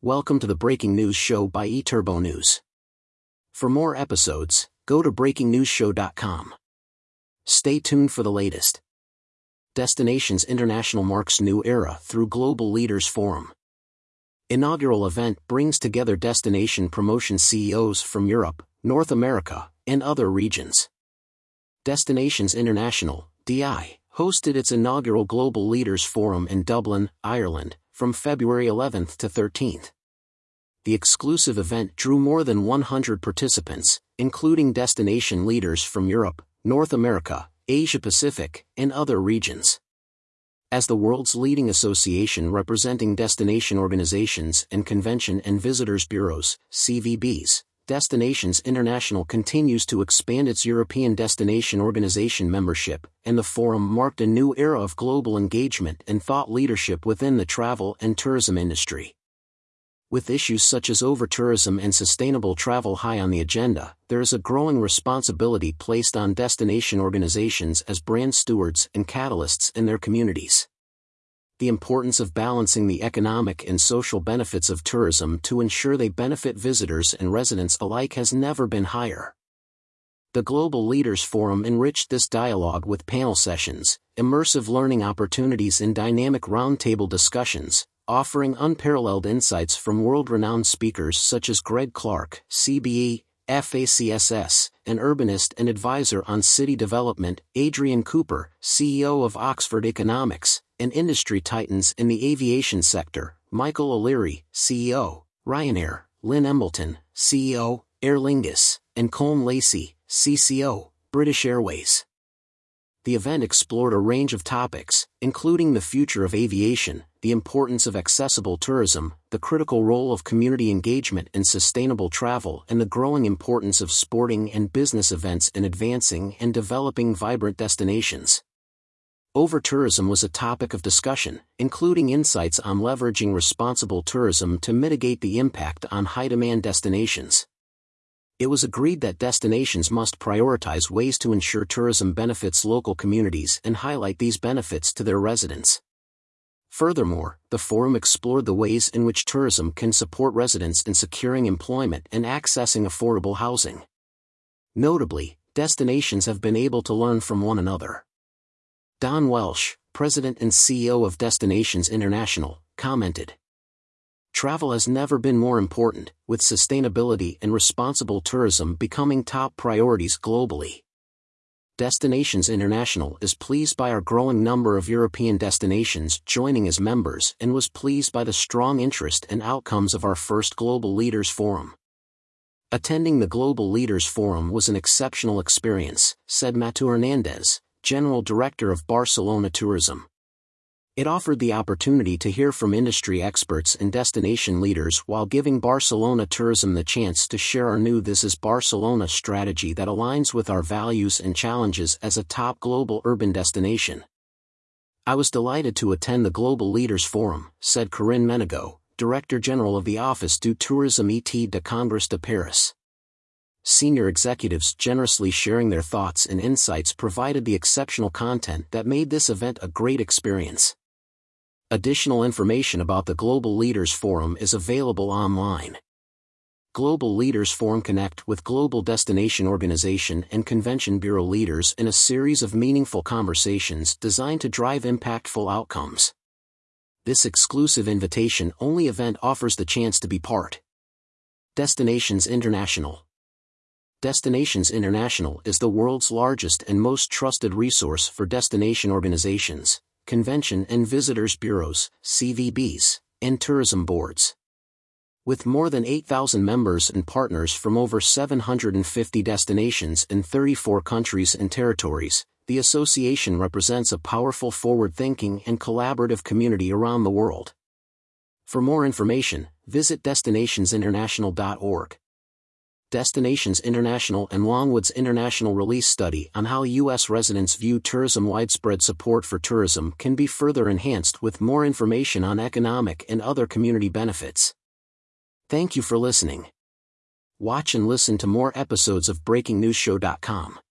Welcome to the Breaking News Show by eTurbo News. For more episodes, go to breakingnewsshow.com. Stay tuned for the latest. Destinations International marks new era through Global Leaders Forum. Inaugural event brings together destination promotion CEOs from Europe, North America, and other regions. Destinations International, DI, hosted its inaugural Global Leaders Forum in Dublin, Ireland, from February 11th to 13th. The exclusive event drew more than 100 participants, including destination leaders from Europe, North America, Asia-Pacific, and other regions. As the world's leading association representing destination organizations and convention and visitors bureaus, CVBs, Destinations International continues to expand its European Destination Organization membership, and the forum marked a new era of global engagement and thought leadership within the travel and tourism industry. With issues such as over-tourism and sustainable travel high on the agenda, there is a growing responsibility placed on destination organizations as brand stewards and catalysts in their communities. The importance of balancing the economic and social benefits of tourism to ensure they benefit visitors and residents alike has never been higher. The Global Leaders Forum enriched this dialogue with panel sessions, immersive learning opportunities and dynamic roundtable discussions, offering unparalleled insights from world-renowned speakers such as Greg Clark, CBE, FACSS, an urbanist and advisor on city development, Adrian Cooper, CEO of Oxford Economics, and industry titans in the aviation sector, Michael O'Leary, CEO, Ryanair, Lynn Embleton, CEO, Aer Lingus, and Colm Lacey, CCO, British Airways. The event explored a range of topics, including the future of aviation, the importance of accessible tourism, the critical role of community engagement in sustainable travel, and the growing importance of sporting and business events in advancing and developing vibrant destinations. Over-tourism was a topic of discussion, including insights on leveraging responsible tourism to mitigate the impact on high-demand destinations. It was agreed that destinations must prioritize ways to ensure tourism benefits local communities and highlight these benefits to their residents. Furthermore, the forum explored the ways in which tourism can support residents in securing employment and accessing affordable housing. Notably, destinations have been able to learn from one another. Don Welsh, President and CEO of Destinations International, commented, "Travel has never been more important, with sustainability and responsible tourism becoming top priorities globally. Destinations International is pleased by our growing number of European destinations joining as members and was pleased by the strong interest and outcomes of our first Global Leaders Forum. Attending the Global Leaders Forum was an exceptional experience," said Matu Hernandez, General Director of Barcelona Tourism. It offered the opportunity to hear from industry experts and destination leaders while giving Barcelona Tourism the chance to share our new This is Barcelona strategy that aligns with our values and challenges as a top global urban destination. "I was delighted to attend the Global Leaders Forum," said Corinne Menego, Director General of the Office du Tourisme et de Congrès de Paris. Senior executives generously sharing their thoughts and insights provided the exceptional content that made this event a great experience. Additional information about the Global Leaders Forum is available online. Global Leaders Forum connect with global destination organization and convention bureau leaders in a series of meaningful conversations designed to drive impactful outcomes. This exclusive invitation-only event offers the chance to be part. Destinations International. Destinations International is the world's largest and most trusted resource for destination organizations, convention and visitors bureaus, CVBs, and tourism boards. With more than 8,000 members and partners from over 750 destinations in 34 countries and territories, the association represents a powerful forward-thinking and collaborative community around the world. For more information, visit destinationsinternational.org. Destinations International and Longwoods International release study on how U.S. residents view tourism. Widespread support for tourism can be further enhanced with more information on economic and other community benefits. Thank you for listening. Watch and listen to more episodes of BreakingNewsShow.com.